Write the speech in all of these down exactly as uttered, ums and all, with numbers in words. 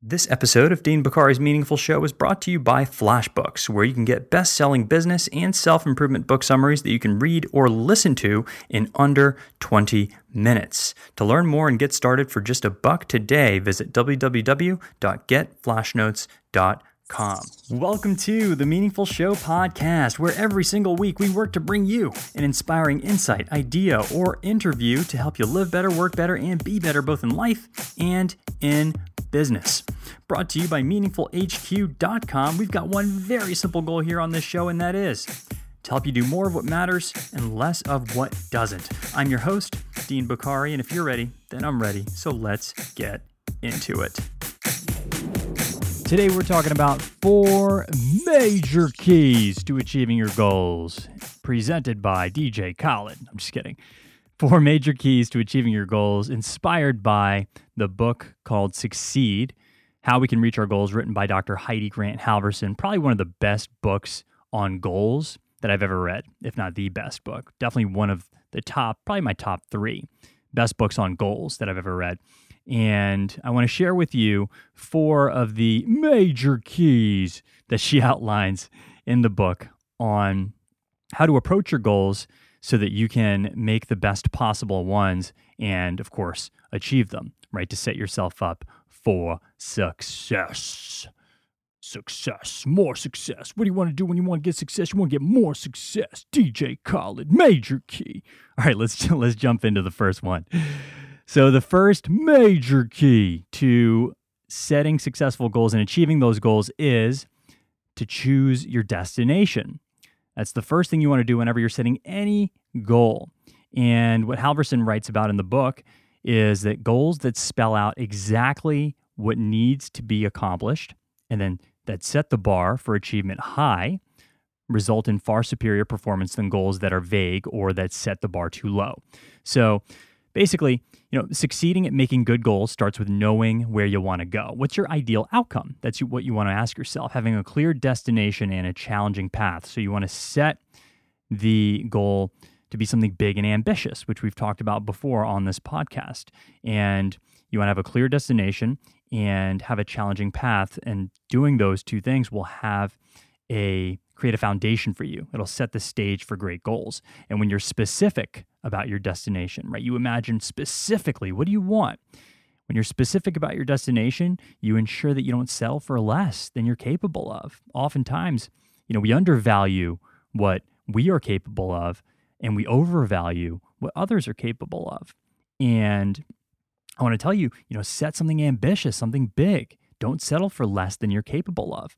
This episode of Dean Bokhari's Meaningful Show is brought to you by FlashBooks, where you can get best-selling business and self-improvement book summaries that you can read or listen to in under twenty minutes. To learn more and get started for just a buck today, visit w w w dot get flash notes dot com. Welcome to the Meaningful Show podcast, where every single week we work to bring you an inspiring insight, idea, or interview to help you live better, work better, and be better both in life and in business. Brought to you by meaningful h q dot com. We've got one very simple goal here on this show, and that is to help you do more of what matters and less of what doesn't. I'm your host, Dean Bokhari, and if you're ready, then I'm ready. So let's get into it. Today we're talking about four major keys to achieving your goals, presented by D J Khaled. I'm just kidding. Four major keys to achieving your goals, inspired by the book called Succeed, How We Can Reach Our Goals, written by Doctor Heidi Grant Halverson. Probably one of the best books on goals that I've ever read, if not the best book. Definitely one of the top, probably my top three best books on goals that I've ever read. And I want to share with you four of the major keys that she outlines in the book on how to approach your goals so that you can make the best possible ones and, of course, achieve them, right? To set yourself up for success. Success, more success. What do you want to do when you want to get success? You want to get more success. D J Khaled, major key. All right, let's let's jump into the first one. So the first major key to setting successful goals and achieving those goals is to choose your destination. That's the first thing you want to do whenever you're setting any goal. And what Halverson writes about in the book is that goals that spell out exactly what needs to be accomplished and then that set the bar for achievement high result in far superior performance than goals that are vague or that set the bar too low. So basically, you know, succeeding at making good goals starts with knowing where you want to go. What's your ideal outcome? That's what you want to ask yourself, having a clear destination and a challenging path. So you want to set the goal to be something big and ambitious, which we've talked about before on this podcast. And you want to have a clear destination and have a challenging path. And doing those two things will have a create a foundation for you. It'll set the stage for great goals. And when you're specific about your destination, right? You imagine specifically, what do you want? When you're specific about your destination, you ensure that you don't settle for less than you're capable of. Oftentimes, you know, we undervalue what we are capable of and we overvalue what others are capable of. And I want to tell you, you know, set something ambitious, something big. Don't settle for less than you're capable of.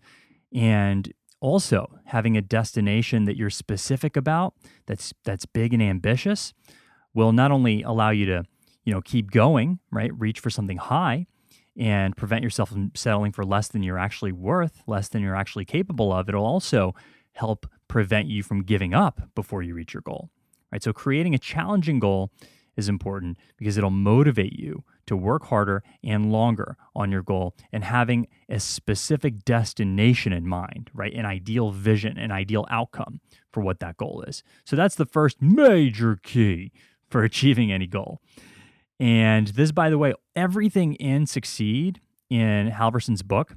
And also, having a destination that you're specific about, that's that's big and ambitious, will not only allow you to, you know, keep going, right? Reach for something high and prevent yourself from settling for less than you're actually worth, less than you're actually capable of. It'll also help prevent you from giving up before you reach your goal, right? So creating a challenging goal is important because it'll motivate you to work harder and longer on your goal, and having a specific destination in mind, right? An ideal vision, an ideal outcome for what that goal is. So that's the first major key for achieving any goal. And this, by the way, everything in Succeed in Halverson's book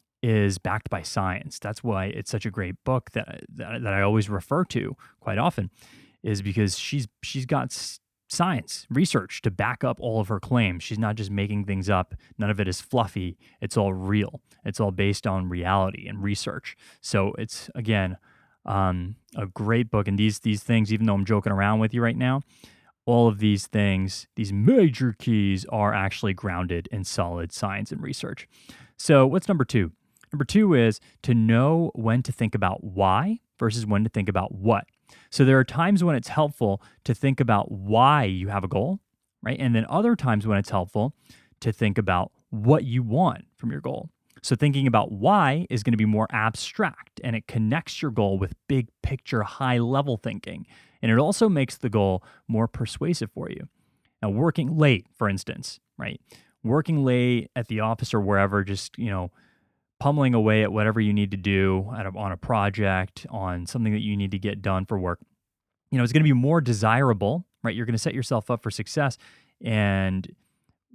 is backed by science. That's why it's such a great book that that, that I always refer to quite often, is because she's she's got science, research to back up all of her claims. She's not just making things up. None of it is fluffy. It's all real. It's all based on reality and research. So it's, again, um, a great book. And these these things, even though I'm joking around with you right now, all of these things, these major keys are actually grounded in solid science and research. So what's number two? Number two is to know when to think about why versus when to think about what. So there are times when it's helpful to think about why you have a goal, right? And then other times when it's helpful to think about what you want from your goal. So thinking about why is going to be more abstract, and it connects your goal with big picture, high level thinking. And it also makes the goal more persuasive for you. Now, working late, for instance, right? Working late at the office or wherever, just, you know, pummeling away at whatever you need to do at a, on a project, on something that you need to get done for work, you know, it's going to be more desirable, right? You're going to set yourself up for success and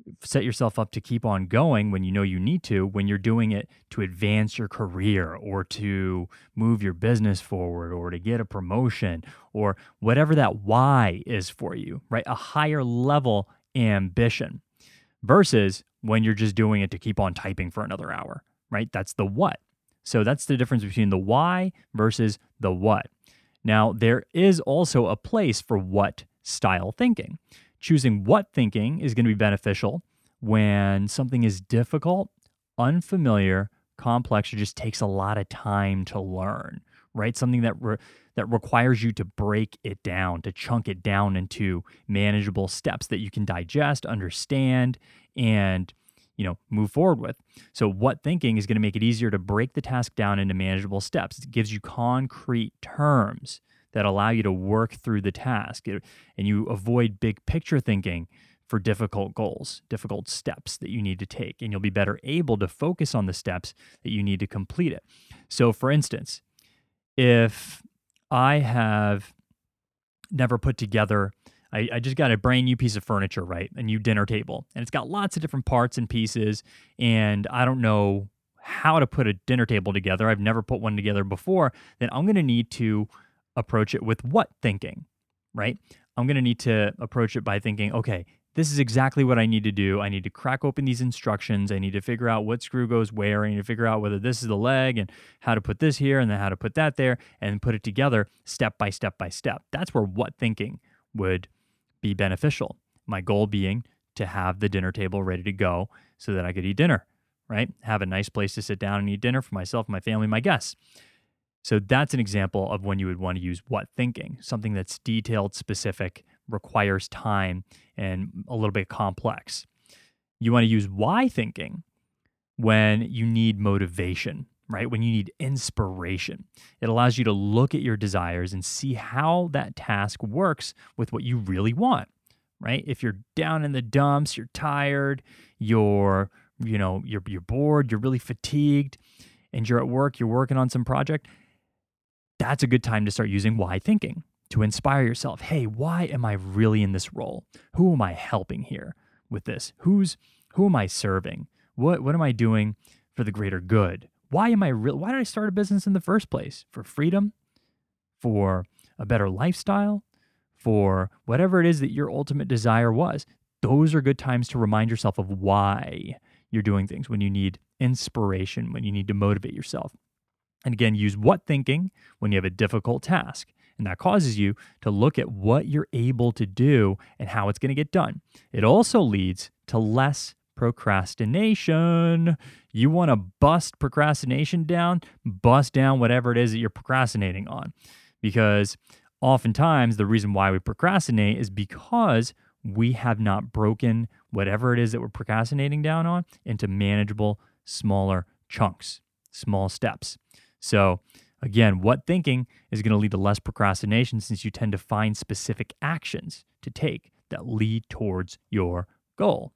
set yourself up to keep on going when you know you need to, when you're doing it to advance your career or to move your business forward or to get a promotion or whatever that why is for you, right? A higher level ambition versus when you're just doing it to keep on typing for another hour, right? That's the what. So that's the difference between the why versus the what. Now, there is also a place for what style thinking. Choosing what thinking is going to be beneficial when something is difficult, unfamiliar, complex, or just takes a lot of time to learn, right? Something that re- that requires you to break it down, to chunk it down into manageable steps that you can digest, understand, and you know, move forward with. So what thinking is going to make it easier to break the task down into manageable steps. It gives you concrete terms that allow you to work through the task, and you avoid big picture thinking for difficult goals, difficult steps that you need to take, and you'll be better able to focus on the steps that you need to complete it. So for instance, if I have never put together I, I just got a brand new piece of furniture, right? A new dinner table. And it's got lots of different parts and pieces. And I don't know how to put a dinner table together. I've never put one together before. Then I'm going to need to approach it with what thinking, right? I'm going to need to approach it by thinking, okay, this is exactly what I need to do. I need to crack open these instructions. I need to figure out what screw goes where. I need to figure out whether this is the leg and how to put this here and then how to put that there and put it together step by step by step. That's where what thinking would be beneficial. My goal being to have the dinner table ready to go so that I could eat dinner, right? Have a nice place to sit down and eat dinner for myself, my family, my guests. So that's an example of when you would want to use what thinking, something that's detailed, specific, requires time, and a little bit complex. You want to use why thinking when you need motivation, right? When you need inspiration. It allows you to look at your desires and see how that task works with what you really want, right? If you're down in the dumps, you're tired, you're, you know, you're you're bored, you're really fatigued, and you're at work, you're working on some project, that's a good time to start using why thinking to inspire yourself. Hey, why am I really in this role? Who am I helping here with this? Who's who am I serving? What what am I doing for the greater good? Why am I real? Why did I start a business in the first place? For freedom, for a better lifestyle, for whatever it is that your ultimate desire was. Those are good times to remind yourself of why you're doing things when you need inspiration, when you need to motivate yourself. And again, use what thinking when you have a difficult task. And that causes you to look at what you're able to do and how it's going to get done. It also leads to less procrastination. You want to bust procrastination down, bust down whatever it is that you're procrastinating on. Because oftentimes the reason why we procrastinate is because we have not broken whatever it is that we're procrastinating down on into manageable, smaller chunks, small steps. So again, what thinking is going to lead to less procrastination since you tend to find specific actions to take that lead towards your goal.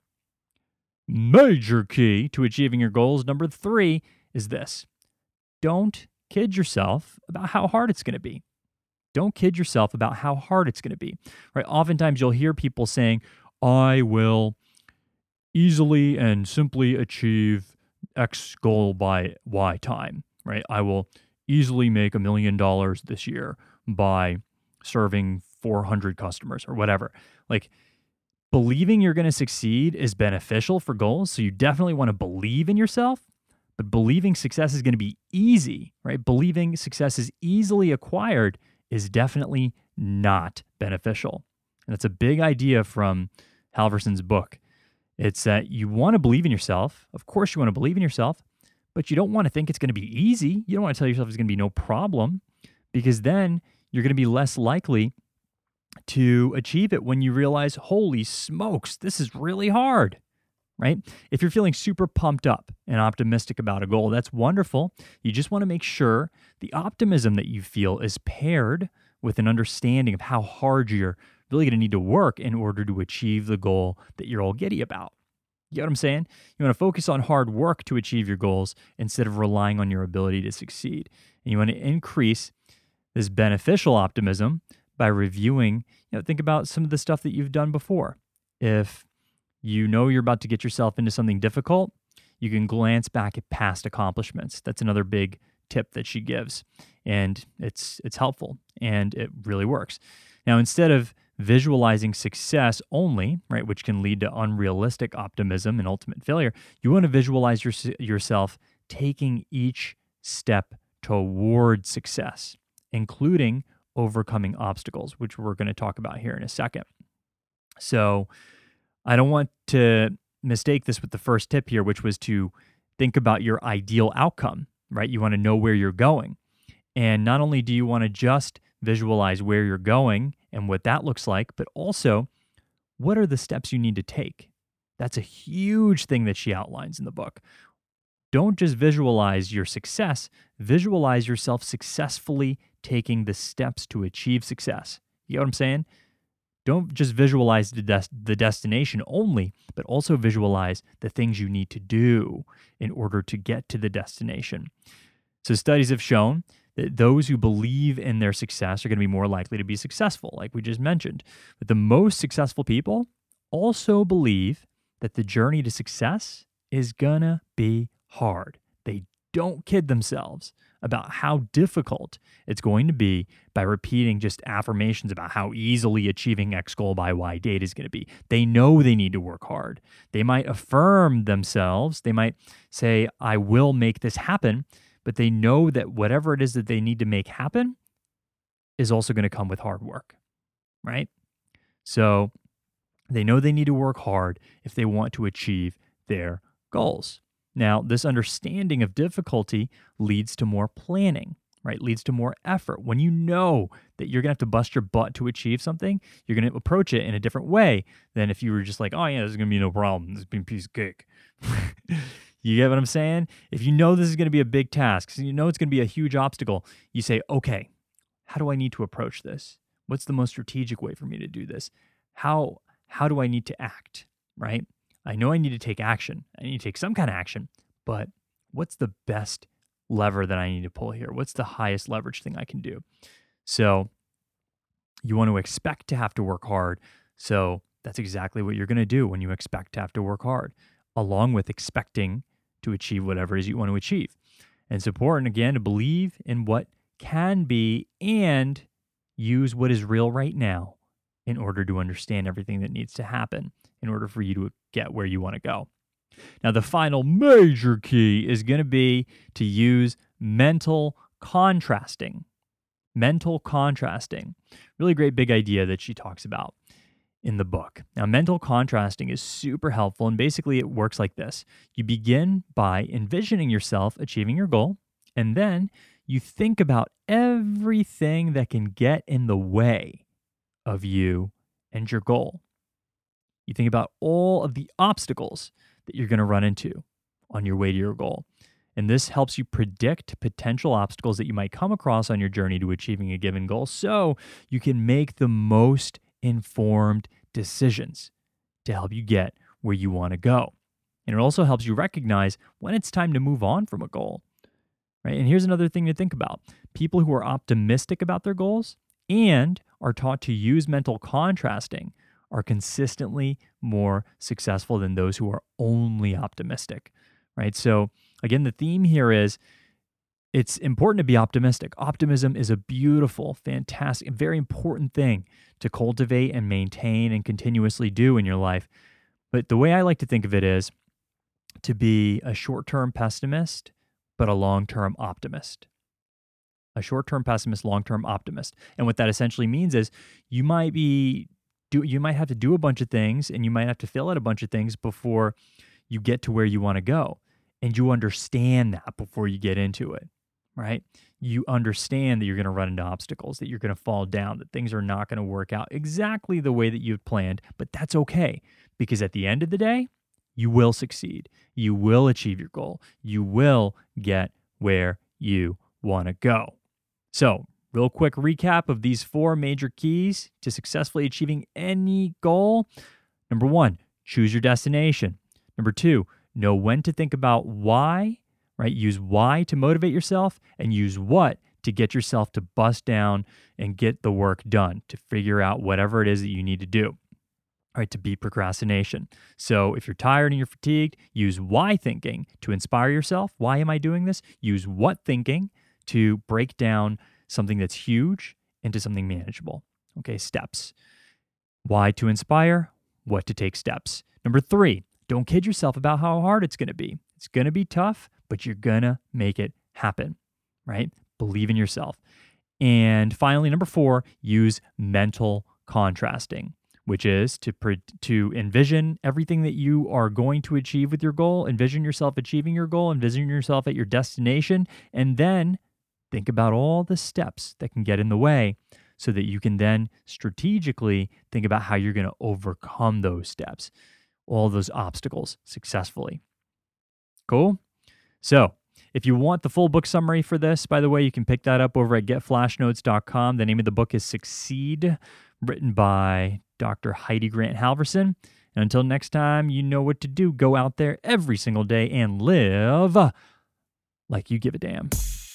Major key to achieving your goals, number three, is this. Don't kid yourself about how hard it's going to be. Don't kid yourself about how hard it's going to be. Right? Oftentimes you'll hear people saying, I will easily and simply achieve X goal by Y time. Right? I will easily make a million dollars this year by serving four hundred customers or whatever. Like, believing you're going to succeed is beneficial for goals. So you definitely want to believe in yourself, but believing success is going to be easy, right? Believing success is easily acquired is definitely not beneficial. And that's a big idea from Halverson's book. It's that you want to believe in yourself. Of course, you want to believe in yourself, but you don't want to think it's going to be easy. You don't want to tell yourself it's going to be no problem, because then you're going to be less likely to achieve it when you realize, holy smokes, this is really hard, right? If you're feeling super pumped up and optimistic about a goal, that's wonderful. You just want to make sure the optimism that you feel is paired with an understanding of how hard you're really going to need to work in order to achieve the goal that you're all giddy about. You know what I'm saying? You want to focus on hard work to achieve your goals instead of relying on your ability to succeed. And you want to increase this beneficial optimism by reviewing, you know, think about some of the stuff that you've done before. If You know you're about to get yourself into something difficult. You can glance back at past accomplishments. That's another big tip that she gives. And it's it's helpful and it really works. Now, instead of visualizing success only, right, which can lead to unrealistic optimism and ultimate failure, you want to visualize your, yourself taking each step toward success, including overcoming obstacles, which we're going to talk about here in a second. So, I don't want to mistake this with the first tip here, which was to think about your ideal outcome, right? You want to know where you're going. And not only do you want to just visualize where you're going and what that looks like, but also what are the steps you need to take? That's a huge thing that she outlines in the book. Don't just visualize your success, visualize yourself successfully taking the steps to achieve success. You know what I'm saying? Don't just visualize the, des- the destination only, but also visualize the things you need to do in order to get to the destination. So studies have shown that those who believe in their success are going to be more likely to be successful, like we just mentioned. But the most successful people also believe that the journey to success is going to be hard. They don't kid themselves about how difficult it's going to be by repeating just affirmations about how easily achieving X goal by Y date is going to be. They know they need to work hard. They might affirm themselves. They might say, I will make this happen, but they know that whatever it is that they need to make happen is also going to come with hard work, right? So they know they need to work hard if they want to achieve their goals. Now, this understanding of difficulty leads to more planning, right? Leads to more effort. When you know that you're going to have to bust your butt to achieve something, you're going to approach it in a different way than if you were just like, oh yeah, this is going to be no problem. This is going to be a piece of cake. You get what I'm saying? If you know this is going to be a big task, so you know it's going to be a huge obstacle, you say, okay, how do I need to approach this? What's the most strategic way for me to do this? How, how do I need to act, right? I know I need to take action. I need to take some kind of action, but what's the best lever that I need to pull here? What's the highest leverage thing I can do? So you want to expect to have to work hard. So that's exactly what you're going to do when you expect to have to work hard, along with expecting to achieve whatever it is you want to achieve. And it's important, again, to believe in what can be and use what is real right now in order to understand everything that needs to happen in order for you to get where you want to go. Now, the final major key is going to be to use mental contrasting. Mental contrasting. Really great big idea that she talks about in the book. Now, mental contrasting is super helpful, and basically it works like this. You begin by envisioning yourself achieving your goal, and then you think about everything that can get in the way of you and your goal. You think about all of the obstacles that you're going to run into on your way to your goal. And this helps you predict potential obstacles that you might come across on your journey to achieving a given goal so you can make the most informed decisions to help you get where you want to go. And it also helps you recognize when it's time to move on from a goal, right? And here's another thing to think about. People who are optimistic about their goals and are taught to use mental contrasting are consistently more successful than those who are only optimistic, right? So again, the theme here is it's important to be optimistic. Optimism is a beautiful, fantastic, very important thing to cultivate and maintain and continuously do in your life. But the way I like to think of it is to be a short-term pessimist, but a long-term optimist. A short-term pessimist, long-term optimist. And what that essentially means is you might be do you might have to do a bunch of things and you might have to fill out a bunch of things before you get to where you want to go. And you understand that before you get into it, right? You understand that you're going to run into obstacles, that you're going to fall down, that things are not going to work out exactly the way that you've planned, but that's okay because at the end of the day, you will succeed. You will achieve your goal. You will get where you want to go. So, real quick recap of these four major keys to successfully achieving any goal. Number one, choose your destination. Number two, know when to think about why, right? Use why to motivate yourself and use what to get yourself to bust down and get the work done, to figure out whatever it is that you need to do. all right, to beat procrastination. So if you're tired and you're fatigued, use why thinking to inspire yourself. Why am I doing this? Use what thinking to break down something that's huge into something manageable. Okay, steps. Why to inspire, what to take steps. Number three, don't kid yourself about how hard it's going to be. It's going to be tough, but you're going to make it happen, right? Believe in yourself. And finally, number four, use mental contrasting, which is to pre- to envision everything that you are going to achieve with your goal, envision yourself achieving your goal, envision yourself at your destination, and then think about all the steps that can get in the way so that you can then strategically think about how you're going to overcome those steps, all those obstacles successfully. Cool? So, if you want the full book summary for this, by the way, you can pick that up over at get flash notes dot com. The name of the book is Succeed, written by Doctor Heidi Grant Halverson. And until next time, you know what to do. Go out there every single day and live like you give a damn.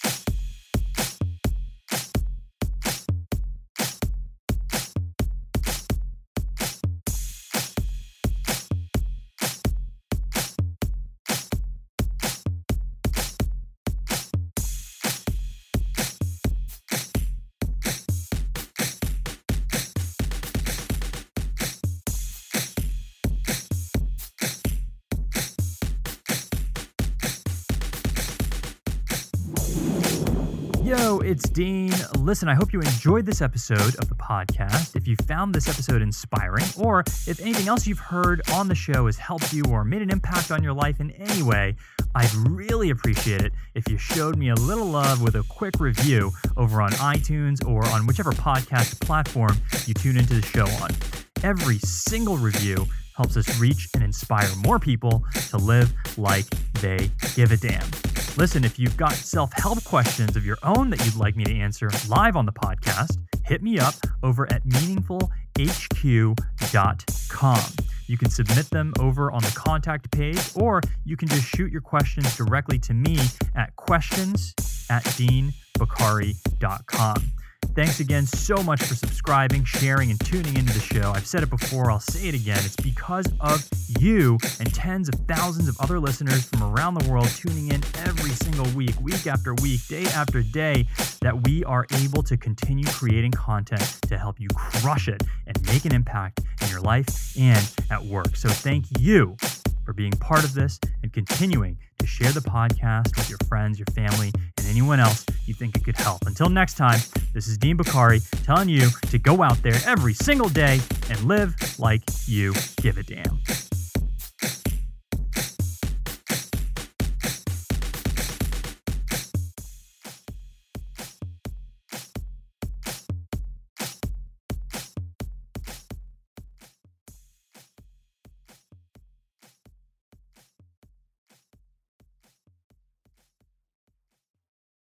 Yo, it's Dean. Listen, I hope you enjoyed this episode of the podcast. If you found this episode inspiring, or if anything else you've heard on the show has helped you or made an impact on your life in any way, I'd really appreciate it if you showed me a little love with a quick review over on iTunes or on whichever podcast platform you tune into the show on. Every single review helps us reach and inspire more people to live like they give a damn. Listen, if you've got self-help questions of your own that you'd like me to answer live on the podcast, hit me up over at meaningful h q dot com. You can submit them over on the contact page, or you can just shoot your questions directly to me at questions at dean bokhari dot com. Thanks again so much for subscribing, sharing, and tuning into the show. I've said it before, I'll say it again. It's because of you and tens of thousands of other listeners from around the world tuning in every single week, week after week, day after day, that we are able to continue creating content to help you crush it and make an impact in your life and at work. So thank you for being part of this and continuing to share the podcast with your friends, your family, and anyone else you think it could help. Until next time, this is Dean Bokhari telling you to go out there every single day and live like you give a damn.